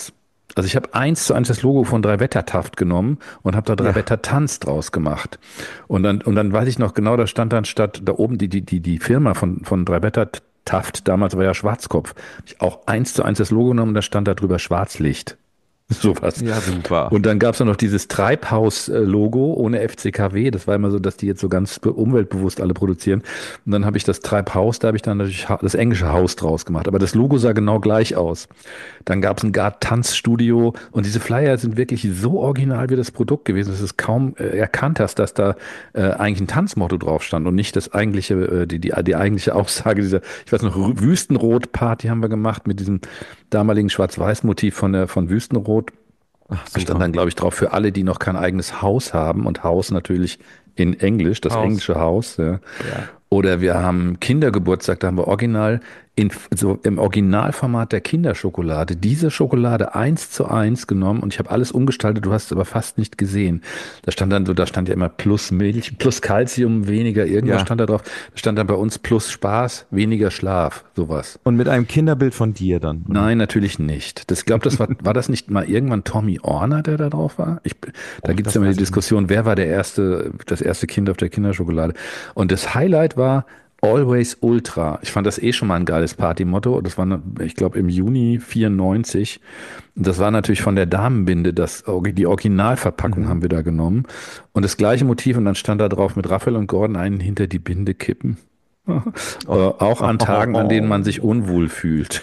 Also ich habe eins zu eins das Logo von Drei Wetter Taft genommen und habe da Drei Ja. Wetter Tanz draus gemacht. Und dann, und dann weiß ich noch genau, da stand dann statt, da oben die, die, die, die Firma von, von Drei Wetter Taft, damals war ja Schwarzkopf, hab ich auch eins zu eins das Logo genommen und da stand da drüber Schwarzlicht. Sowas. Ja, super. Und dann gab es noch dieses Treibhaus-Logo ohne F C K W. Das war immer so, dass die jetzt so ganz be- umweltbewusst alle produzieren. Und dann habe ich das Treibhaus, da habe ich dann natürlich ha- das englische Haus draus gemacht. Aber das Logo sah genau gleich aus. Dann gab es ein Gard-Tanzstudio und diese Flyer sind wirklich so original wie das Produkt gewesen, dass du es kaum äh, erkannt hast, dass da äh, eigentlich ein Tanzmotto drauf stand und nicht das eigentliche, äh, die, die, die eigentliche Aussage dieser, ich weiß noch, Rü- Wüstenrot-Party haben wir gemacht mit diesem damaligen Schwarz-Weiß-Motiv von der, von Wüstenrot. Ach, Da stand super. dann, glaube ich, drauf, für alle, die noch kein eigenes Haus haben und Haus natürlich in Englisch, das Haus. englische Haus. Ja. Ja. Oder wir haben Kindergeburtstag, da haben wir original in, so im Originalformat der Kinderschokolade diese Schokolade eins zu eins genommen und ich habe alles umgestaltet, du hast es aber fast nicht gesehen. Da stand dann so, da stand ja immer plus Milch, plus Kalzium, weniger irgendwas Ja. stand da drauf. Da stand dann bei uns plus Spaß, weniger Schlaf, sowas. Und mit einem Kinderbild von dir dann, oder? Nein, natürlich nicht. Das, ich glaube, das war, war das nicht mal irgendwann Tommy Orner, der da drauf war? Ich, da Oh, gibt es das ja immer weiß die ich nicht. Diskussion, wer war der erste, das erste Kind auf der Kinderschokolade. Und das Highlight war Always Ultra. Ich fand das eh schon mal ein geiles Partymotto. Das war, ne- ich glaube, im Juni vierundneunzig. Und das war natürlich von der Damenbinde, das, die Originalverpackung Mhm. haben wir da genommen. Und das gleiche Motiv und dann stand da drauf mit Raphael und Gordon einen hinter die Binde kippen. Äh, auch an Tagen, an denen man sich unwohl fühlt.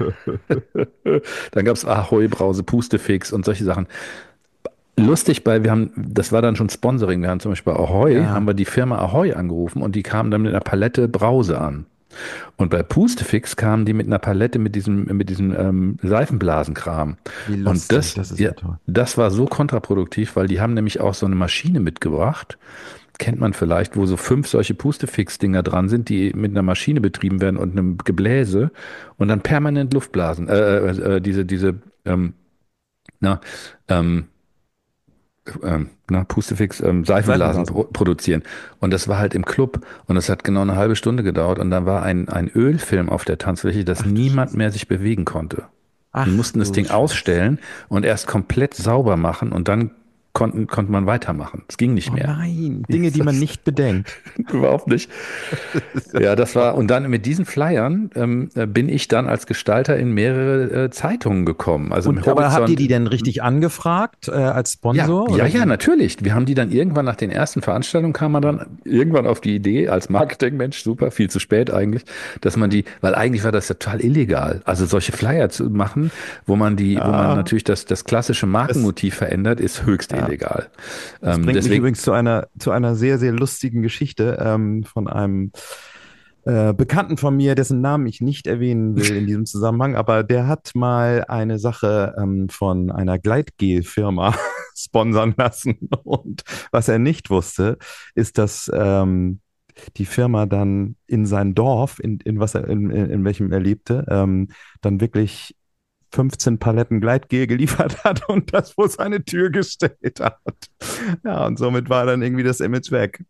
Dann gab es Ahoi, Brause, Pustefix und solche Sachen. Lustig, weil wir haben, das war dann schon Sponsoring, wir haben zum Beispiel bei Ahoi, Ja. haben wir die Firma Ahoi angerufen und die kamen dann mit einer Palette Brause an. Und bei Pustefix kamen die mit einer Palette mit diesem, mit diesem ähm, Seifenblasenkram. Wie Und lustig, das, das ist ja, ja toll. das war so kontraproduktiv, weil die haben nämlich auch so eine Maschine mitgebracht, kennt man vielleicht, wo so fünf solche Pustefix-Dinger dran sind, die mit einer Maschine betrieben werden und einem Gebläse und dann permanent Luft blasen. Äh, äh, äh, diese, diese, ähm, na, ähm, ähm, na, Pustefix, ähm, Seifenblasen Seifenblasen. pro produzieren. Und das war halt im Club und das hat genau eine halbe Stunde gedauert und dann war ein, ein Ölfilm auf der Tanzfläche, dass Ach du niemand Scheiße. mehr sich bewegen konnte. Ach Wir mussten das du Ding Scheiße. ausstellen und erst komplett sauber machen und dann konnten, konnte man weitermachen. Es ging nicht Oh mehr. nein, Dinge, die man nicht bedenkt. Überhaupt nicht. Ja, das war, und dann mit diesen Flyern ähm, äh, bin ich dann als Gestalter in mehrere äh, Zeitungen gekommen. Also im Und, aber habt ihr Horizont. die denn richtig angefragt äh, als Ja, Sponsor? ja, oder ja, wie? natürlich. Wir haben die dann irgendwann nach den ersten Veranstaltungen kam man dann irgendwann auf die Idee als Marketingmensch, super, viel zu spät eigentlich, dass man die, weil eigentlich war das ja total illegal, also solche Flyer zu machen, wo man die, wo man Ja, natürlich das, das klassische das, Markenmotiv verändert, ist höchst ja. illegal. Das Ähm, bringt mich deswegen, übrigens zu einer, zu einer sehr, sehr lustigen Geschichte ähm, von einem äh, Bekannten von mir, dessen Namen ich nicht erwähnen will in diesem Zusammenhang, aber der hat mal eine Sache ähm, von einer Gleitgel-Firma sponsern lassen. Und was er nicht wusste, ist, dass ähm, die Firma dann in sein Dorf, in, in was er, in, in, in welchem er lebte, ähm, dann wirklich fünfzehn Paletten Gleitgel geliefert hat und das vor seine Tür gestellt hat. Ja, und somit war dann irgendwie das Image weg.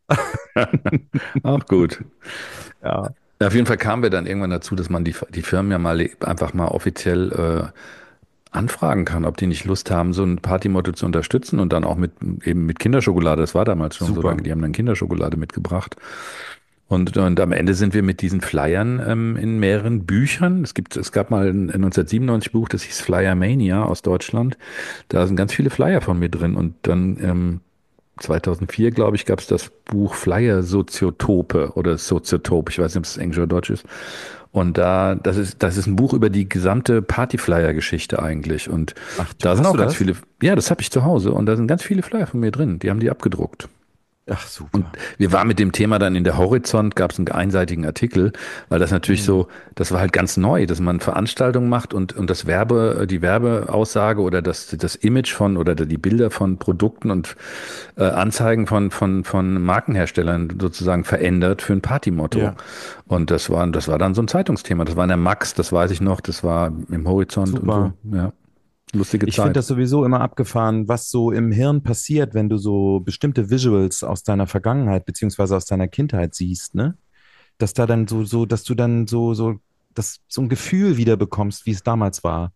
auch gut. Ja, Ja, auf jeden Fall kamen wir dann irgendwann dazu, dass man die, die Firmen ja mal einfach mal offiziell äh, anfragen kann, ob die nicht Lust haben, so ein Partymotto zu unterstützen und dann auch mit eben mit Kinderschokolade. Das war damals schon so super. lange. Die haben dann Kinderschokolade mitgebracht. Und, und am Ende sind wir mit diesen Flyern ähm, in mehreren Büchern. Es gibt, es gab mal ein neunzehnhundertsiebenundneunzig Buch, das hieß Flyer Mania aus Deutschland. Da sind ganz viele Flyer von mir drin. Und dann ähm, zweitausendvier, glaube ich, gab es das Buch Flyer Soziotope oder Soziotop. Ich weiß nicht, ob es Englisch oder Deutsch ist. Und da, das ist, das ist ein Buch über die gesamte Partyflyer-Geschichte eigentlich. Und Ach, da sind hast auch du ganz das? viele, ja, das habe ich zu Hause. Und da sind ganz viele Flyer von mir drin. Die haben die abgedruckt. Ach, Und super. wir waren mit dem Thema dann in der Horizont, gab es einen einseitigen Artikel, weil das natürlich Mhm. so, das war halt ganz neu, dass man Veranstaltungen macht und, und das Werbe, die Werbeaussage oder das, das Image von oder die Bilder von Produkten und äh, Anzeigen von, von, von Markenherstellern sozusagen verändert für ein Partymotto. Ja, Und das war, das war dann so ein Zeitungsthema. Das war in der Max, das weiß ich noch, das war im Horizont und super. so. Ja, lustige Ich finde Zeit. das sowieso immer abgefahren, was so im Hirn passiert, wenn du so bestimmte Visuals aus deiner Vergangenheit beziehungsweise aus deiner Kindheit siehst, ne? Dass da dann so, so, dass du dann so, so, das, so ein Gefühl wieder bekommst, wie es damals war.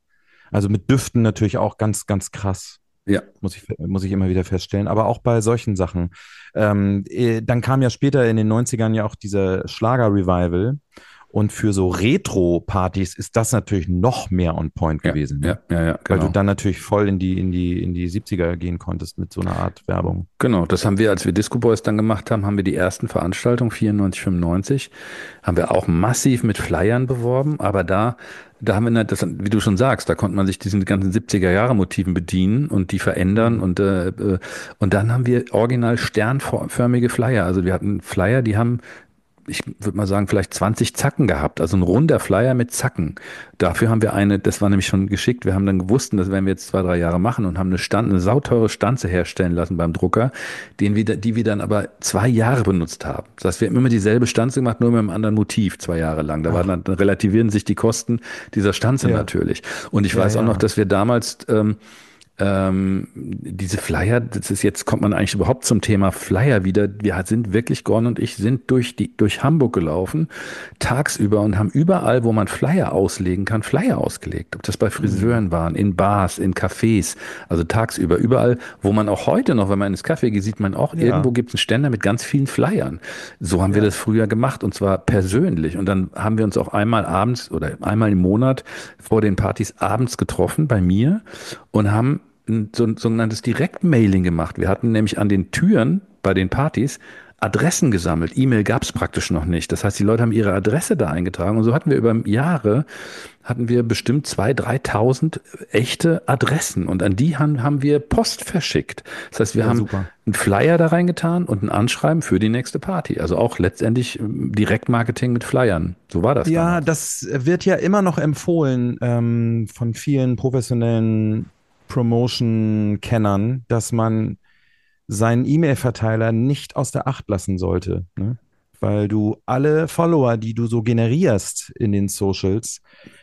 Also mit Düften natürlich auch ganz, ganz krass. Ja, Muss ich, muss ich immer wieder feststellen, aber auch bei solchen Sachen. Ähm, äh, dann kam ja später in den Neunzigern ja auch dieser Schlager-Revival und für so Retro-Partys ist das natürlich noch mehr on point ja, gewesen, ne? ja, ja, ja, Weil du genau. dann natürlich voll in die, in die, in die siebziger gehen konntest mit so einer Art Werbung. Genau, das haben wir, als wir Disco Boys dann gemacht haben, haben wir die ersten Veranstaltungen, vierundneunzig, fünfundneunzig, haben wir auch massiv mit Flyern beworben, aber da, da haben wir, nicht- das, wie du schon sagst, da konnte man sich diesen ganzen siebziger-Jahre-Motiven bedienen und die verändern Mhm. und, äh, äh, und dann haben wir original sternförmige Flyer, also wir hatten Flyer, die haben, ich würde mal sagen, vielleicht zwanzig Zacken gehabt, also ein runder Flyer mit Zacken. Dafür haben wir eine, das war nämlich schon geschickt, wir haben dann gewusst, das werden wir jetzt zwei, drei Jahre machen und haben eine, Stand, eine sauteure Stanze herstellen lassen beim Drucker, den wir, die wir dann aber zwei Jahre benutzt haben. Das heißt, wir haben immer dieselbe Stanze gemacht, nur mit einem anderen Motiv, zwei Jahre lang. Da war Ach, dann, dann relativieren sich die Kosten dieser Stanze ja, natürlich. Und ich ja, weiß auch noch, ja. dass wir damals ähm, ähm, diese Flyer, das ist jetzt kommt man eigentlich überhaupt zum Thema Flyer wieder. Wir sind wirklich, Gordon und ich sind durch die, durch Hamburg gelaufen, tagsüber und haben überall, wo man Flyer auslegen kann, Flyer ausgelegt. Ob das bei Mhm. Friseuren waren, in Bars, in Cafés, also tagsüber, überall, wo man auch heute noch, wenn man ins Café geht, sieht man auch, irgendwo Ja, gibt es einen Ständer mit ganz vielen Flyern. So haben wir ja. das früher gemacht und zwar persönlich. Und dann haben wir uns auch einmal abends oder einmal im Monat vor den Partys abends getroffen bei mir und haben ein so ein sogenanntes Direktmailing gemacht. Wir hatten nämlich an den Türen bei den Partys Adressen gesammelt. E-Mail gab es praktisch noch nicht. Das heißt, die Leute haben ihre Adresse da eingetragen und so hatten wir über Jahre hatten wir bestimmt zweitausend, dreitausend echte Adressen und an die haben, haben wir Post verschickt. Das heißt, wir Ja, haben super. einen Flyer da reingetan und ein Anschreiben für die nächste Party. Also auch letztendlich ähm, Direktmarketing mit Flyern. So war das Ja, damals. das wird ja immer noch empfohlen ähm, von vielen professionellen Promotion-Kennern, dass man seinen E-Mail-Verteiler nicht aus der Acht lassen sollte, ne? Weil du alle Follower, die du so generierst in den Socials,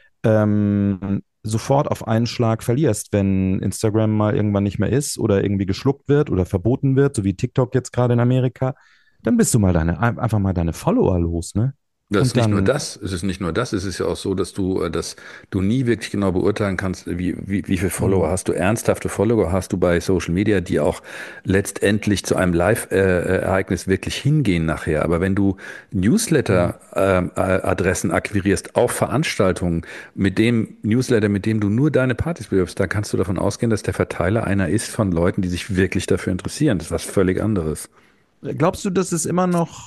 ähm, sofort auf einen Schlag verlierst, wenn Instagram mal irgendwann nicht mehr ist oder irgendwie geschluckt wird oder verboten wird, so wie TikTok jetzt gerade in Amerika, dann bist du mal deine, einfach mal deine Follower los, ne? Das ist Und nicht nur dann, das, es ist nicht nur das, es ist ja auch so, dass du, äh, dass du nie wirklich genau beurteilen kannst, wie, wie, wie viele Follower hm, hast du, ernsthafte Follower hast du bei Social Media, die auch letztendlich zu einem Live-Ereignis wirklich hingehen nachher. Aber wenn du hm. Newsletter-Adressen akquirierst auf Veranstaltungen mit dem Newsletter, mit dem du nur deine Partys bewirbst, dann kannst du davon ausgehen, dass der Verteiler einer ist von Leuten, die sich wirklich dafür interessieren. Das ist was völlig anderes. Glaubst du, dass es immer noch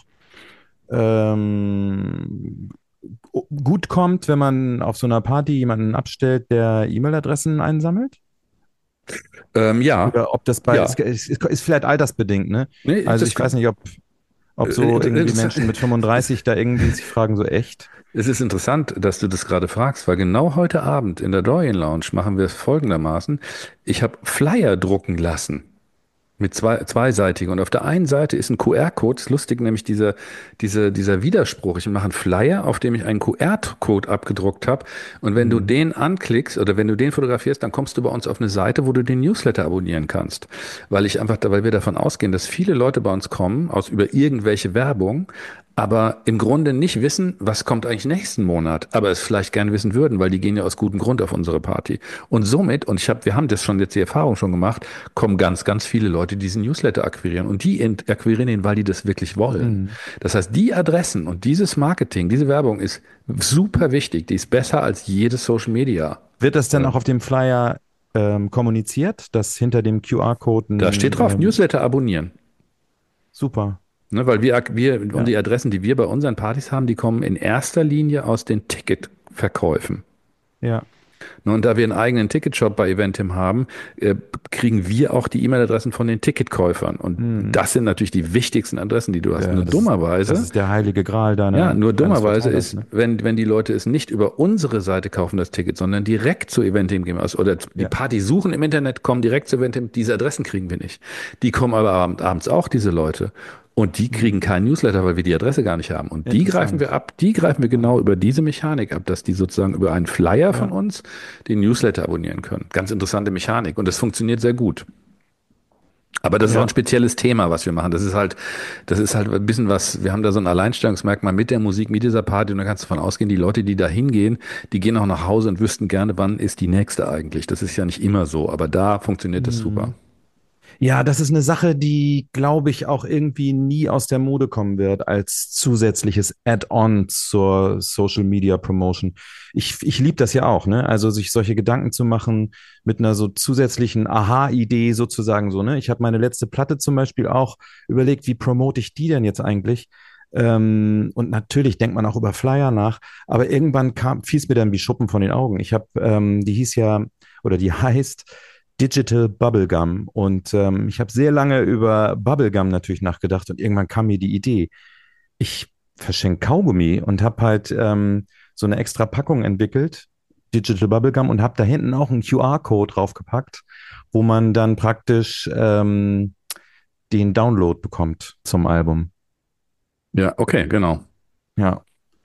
ähm, gut kommt, wenn man auf so einer Party jemanden abstellt, der E-Mail-Adressen einsammelt? Ähm, ja, Oder ob das bei, es ja. ist, ist vielleicht altersbedingt, ne? Nee, Also das, ich weiß nicht, ob, ob so irgendwie Menschen mit fünfunddreißig da irgendwie sich fragen, so echt? Es ist interessant, dass du das gerade fragst, weil genau heute Abend in der Dorian Lounge machen wir es folgendermaßen. Ich habe Flyer drucken lassen. Mit zwei, zweiseitig. Und auf der einen Seite ist ein Q R-Code. Ist lustig, nämlich dieser, dieser, dieser Widerspruch. Ich mache einen Flyer, auf dem ich einen Q R-Code abgedruckt habe. Und wenn du Hm. den anklickst oder wenn du den fotografierst, dann kommst du bei uns auf eine Seite, wo du den Newsletter abonnieren kannst. Weil ich einfach, weil wir davon ausgehen, dass viele Leute bei uns kommen, aus über irgendwelche Werbung, aber im Grunde nicht wissen, was kommt eigentlich nächsten Monat, aber es vielleicht gerne wissen würden, weil die gehen ja aus gutem Grund auf unsere Party. Und somit, und ich habe, wir haben das schon jetzt die Erfahrung schon gemacht, kommen ganz, ganz viele Leute, die diesen Newsletter akquirieren und die ent- akquirieren ihn, weil die das wirklich wollen. Hm. Das heißt, die Adressen und dieses Marketing, diese Werbung ist super wichtig. Die ist besser als jedes Social Media. Wird das denn Äh, auch auf dem Flyer ähm, kommuniziert, dass hinter dem Q R-Code Da ein steht drauf, ähm, Newsletter abonnieren. super, Ne, weil wir, wir, und ja. die Adressen, die wir bei unseren Partys haben, die kommen in erster Linie aus den Ticketverkäufen. Ja. Ne, und da wir einen eigenen Ticketshop bei Eventim haben, äh, kriegen wir auch die E-Mail-Adressen von den Ticketkäufern. Und Hm. das sind natürlich die wichtigsten Adressen, die du hast. Ja, Nur das ist, das dummerweise, ist der heilige Gral ja, deiner, nur deines dummerweise Verteilers, ist, ne? wenn, wenn die Leute es nicht über unsere Seite kaufen, das Ticket, sondern direkt zu Eventim gehen, also, oder die Ja, Party suchen im Internet, kommen direkt zu Eventim, diese Adressen kriegen wir nicht. Die kommen aber abend, abends auch, diese Leute. Und die kriegen hm. keinen Newsletter, weil wir die Adresse gar nicht haben. Und die greifen wir Interessant. ab, die greifen wir Ja. genau über diese Mechanik ab, dass die sozusagen über einen Flyer von Ja. uns den Newsletter abonnieren können. Ganz interessante Mechanik. Und das funktioniert sehr gut. Aber das ist auch ein Ja. spezielles Thema, was wir machen. Das ist halt, das ist halt ein bisschen was, wir haben da so ein Alleinstellungsmerkmal mit der Musik, mit dieser Party und da kannst du davon ausgehen, die Leute, die da hingehen, die gehen auch nach Hause und wüssten gerne, wann ist die nächste eigentlich. Das ist ja nicht immer so, aber da funktioniert das super. Mhm. Ja, das ist eine Sache, die, glaube ich, auch irgendwie nie aus der Mode kommen wird als zusätzliches Add-on zur Social Media Promotion. Ich, ich liebe das ja auch, ne? Also sich solche Gedanken zu machen mit einer so zusätzlichen Aha-Idee sozusagen so, ne? Ich habe meine letzte Platte zum Beispiel auch überlegt, wie promote ich die denn jetzt eigentlich? Ähm, und natürlich denkt man auch über Flyer nach, aber irgendwann kam, fiel es mir dann wie Schuppen von den Augen. Ich habe, ähm, die hieß ja, oder die heißt Digital Bubblegum. Und ähm, ich habe sehr lange über Bubblegum natürlich nachgedacht und irgendwann kam mir die Idee, ich verschenke Kaugummi und habe halt ähm, so eine extra Packung entwickelt, Digital Bubblegum, und habe da hinten auch einen Q R-Code draufgepackt, wo man dann praktisch ähm, den Download bekommt zum Album. Ja, okay, genau. Ja,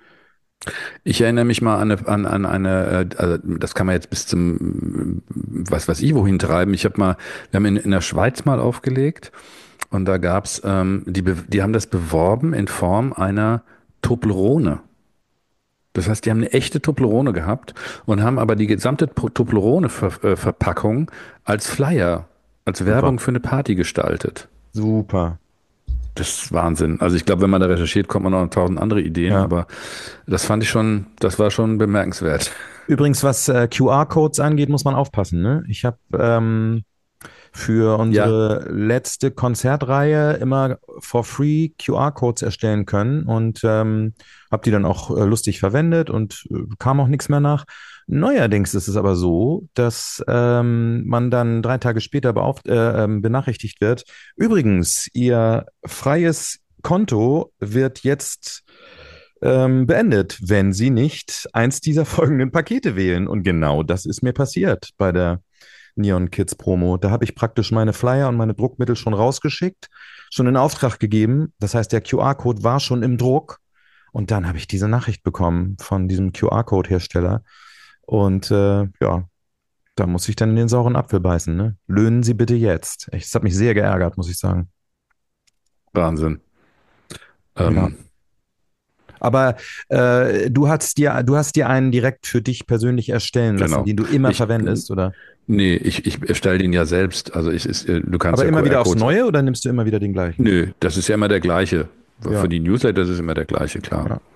Ich erinnere mich mal an eine, an, an eine äh, also das kann man jetzt bis zum, was weiß ich, wohin treiben. Ich habe mal, wir haben in, in der Schweiz mal aufgelegt und da gab's, ähm, die, be- die haben das beworben in Form einer Toblerone. Das heißt, die haben eine echte Toblerone gehabt und haben aber die gesamte Po- Toblerone-Verpackung als Flyer, als super. Werbung für eine Party gestaltet. Super. Das ist Wahnsinn. Also ich glaube, wenn man da recherchiert, kommt man auch noch tausend andere Ideen, Ja. aber das fand ich schon, das war schon bemerkenswert. Übrigens, was äh, Q R-Codes angeht, muss man aufpassen, ne? Ich habe ähm, für Ja, unsere letzte Konzertreihe immer for free Q R-Codes erstellen können und ähm, habe die dann auch äh, lustig verwendet und äh, kam auch nichts mehr nach. Neuerdings ist es aber so, dass ähm, man dann drei Tage später beauft äh, ähm, benachrichtigt wird. Übrigens, Ihr freies Konto wird jetzt ähm, beendet, wenn Sie nicht eins dieser folgenden Pakete wählen. Und genau das ist mir passiert bei der Neon Kids Promo. Da habe ich praktisch meine Flyer und meine Druckmittel schon rausgeschickt, schon in Auftrag gegeben. Das heißt, der Q R-Code war schon im Druck. Und dann habe ich diese Nachricht bekommen von diesem Q R-Code-Hersteller. Und äh, ja, da muss ich dann in den sauren Apfel beißen. Ne? Löhnen Sie bitte jetzt. Echt, das hat mich sehr geärgert, muss ich sagen. Wahnsinn. Ja. Ähm, Aber äh, du hast dir, du hast dir einen direkt für dich persönlich erstellen lassen, genau. den du immer Ich, verwendest, oder? nee, ich, ich erstelle den ja selbst. Also ich, ist, äh, du kannst Aber ja immer wieder aufs Q R-Codes. Neue oder nimmst du immer wieder den gleichen? Nö, das ist ja immer der gleiche. Für Ja, die Newsletter ist es immer der gleiche, klar. ja.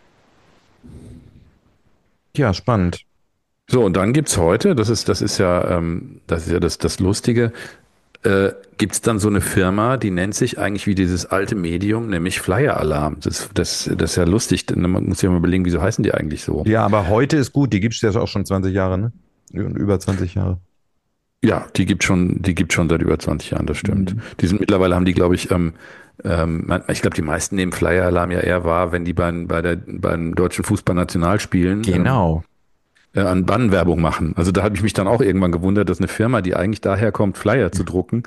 Ja, spannend. So, und dann gibt's heute, das ist, das ist ja, ähm, das ist ja das, das Lustige, äh, gibt's dann so eine Firma, die nennt sich eigentlich wie dieses alte Medium, nämlich Flyer Alarm. Das, das, das ist ja lustig, denn man muss sich ja mal überlegen, wieso heißen die eigentlich so? Ja, aber heute ist gut, die gibt es ja auch schon zwanzig Jahre, ne? Über zwanzig Jahre. Ja, die gibt schon, die gibt schon seit über zwanzig Jahren, das stimmt. Mhm. Die sind mittlerweile haben die, glaube ich, ähm, ähm, man- ich glaube, die meisten nehmen Flyer Alarm ja eher wahr, wenn die beim, bei der, beim deutschen Fußballnationalspielen ähm, Genau. äh, an Bannwerbung machen. Also da habe ich mich dann auch irgendwann gewundert, dass eine Firma, die eigentlich daher kommt, Flyer zu drucken,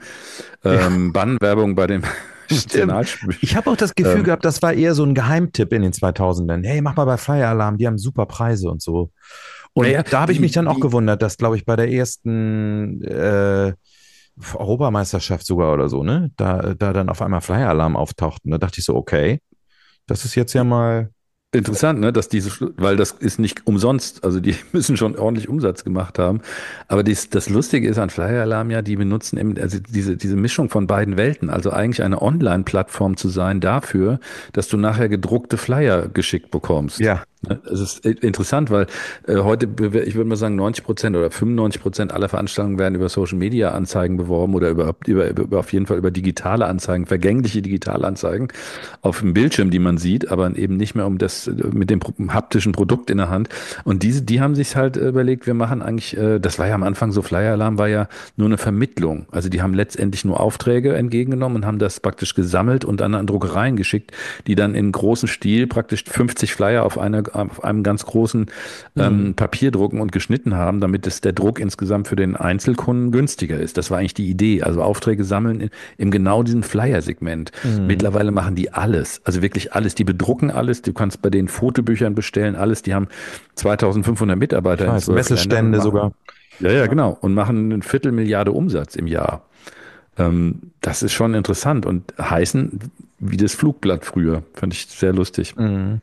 Ja, ähm, Bannwerbung bei dem stimmt. Nationalspiel. Ich habe auch das Gefühl Ähm, gehabt, das war eher so ein Geheimtipp in den zweitausendern. Hey, mach mal bei Flyer Alarm, die haben super Preise und so. Und naja, da habe ich mich die, dann auch die, gewundert, dass, glaube ich, bei der ersten äh, Europameisterschaft sogar oder so, ne? Da, da dann auf einmal Flyer Alarm auftaucht. Und da dachte ich so, okay, das ist jetzt ja mal. Interessant, ne, dass diese, Schlu- weil das ist nicht umsonst, also die müssen schon ordentlich Umsatz gemacht haben. Aber dies, das Lustige ist an Flyer Alarm ja, die benutzen eben, also diese, diese Mischung von beiden Welten, also eigentlich eine Online-Plattform zu sein dafür, dass du nachher gedruckte Flyer geschickt bekommst. Ja, Ne, es ist i- interessant, weil äh, heute, bewer- ich würde mal sagen, neunzig Prozent oder fünfundneunzig Prozent aller Veranstaltungen werden über Social Media Anzeigen beworben oder über, über, über auf jeden Fall über digitale Anzeigen, vergängliche digitale Anzeigen auf dem Bildschirm, die man sieht, aber eben nicht mehr um das mit dem pro- haptischen Produkt in der Hand. Und diese, die haben sich halt äh, überlegt, wir machen eigentlich, äh, das war ja am Anfang so, Flyer Alarm war ja nur eine Vermittlung. Also die haben letztendlich nur Aufträge entgegengenommen und haben das praktisch gesammelt und dann an Druckereien geschickt, die dann in großem Stil praktisch fünfzig Flyer auf einer, auf einem ganz großen hm. ähm, Papier drucken und geschnitten haben, damit es der Druck insgesamt für den Einzelkunden günstiger ist. Das war eigentlich die Idee. Also Aufträge sammeln in, in genau diesem Flyer-Segment. Hm. Mittlerweile machen die alles, also wirklich alles. Die bedrucken alles. Du kannst bei den Fotobüchern bestellen, alles. Die haben zweitausendfünfhundert Ich Mitarbeiter in weiß, zwölf Ländern und Messestände machen, sogar. ja, ja, Ja. genau, und machen ein Viertelmilliarde Umsatz im Jahr. Ähm, das ist schon interessant und heißen wie das Flugblatt früher. Fand ich sehr lustig. Mhm.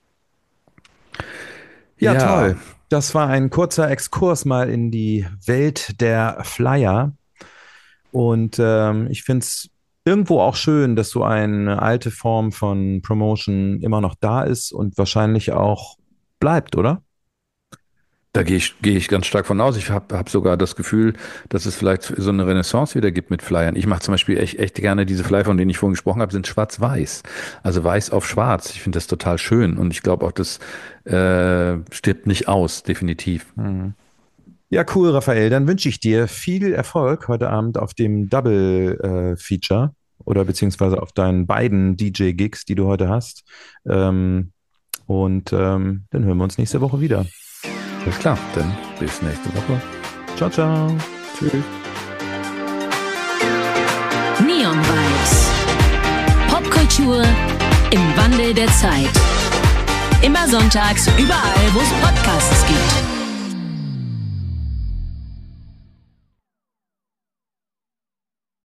Ja, Ja, toll. Das war ein kurzer Exkurs mal in die Welt der Flyer. Und ähm, ich finde es irgendwo auch schön, dass so eine alte Form von Promotion immer noch da ist und wahrscheinlich auch bleibt, oder? da gehe ich, gehe ich ganz stark von aus. Ich habe hab sogar das Gefühl, dass es vielleicht so eine Renaissance wieder gibt mit Flyern. Ich mache zum Beispiel echt, echt gerne diese Flyer, von denen ich vorhin gesprochen habe, sind schwarz-weiß. Also weiß auf schwarz. Ich finde das total schön und ich glaube auch, das äh, stirbt nicht aus, definitiv. Mhm. Ja, cool, Raphael. Dann wünsche ich dir viel Erfolg heute Abend auf dem Double äh, Feature oder beziehungsweise auf deinen beiden D J-Gigs, die du heute hast. Ähm, und ähm, dann hören wir uns nächste Woche wieder. Alles klar, dann bis nächste Woche. Ciao, ciao. Tschüss. Neon Vibes. Popkultur im Wandel der Zeit. Immer sonntags überall, wo es Podcasts gibt.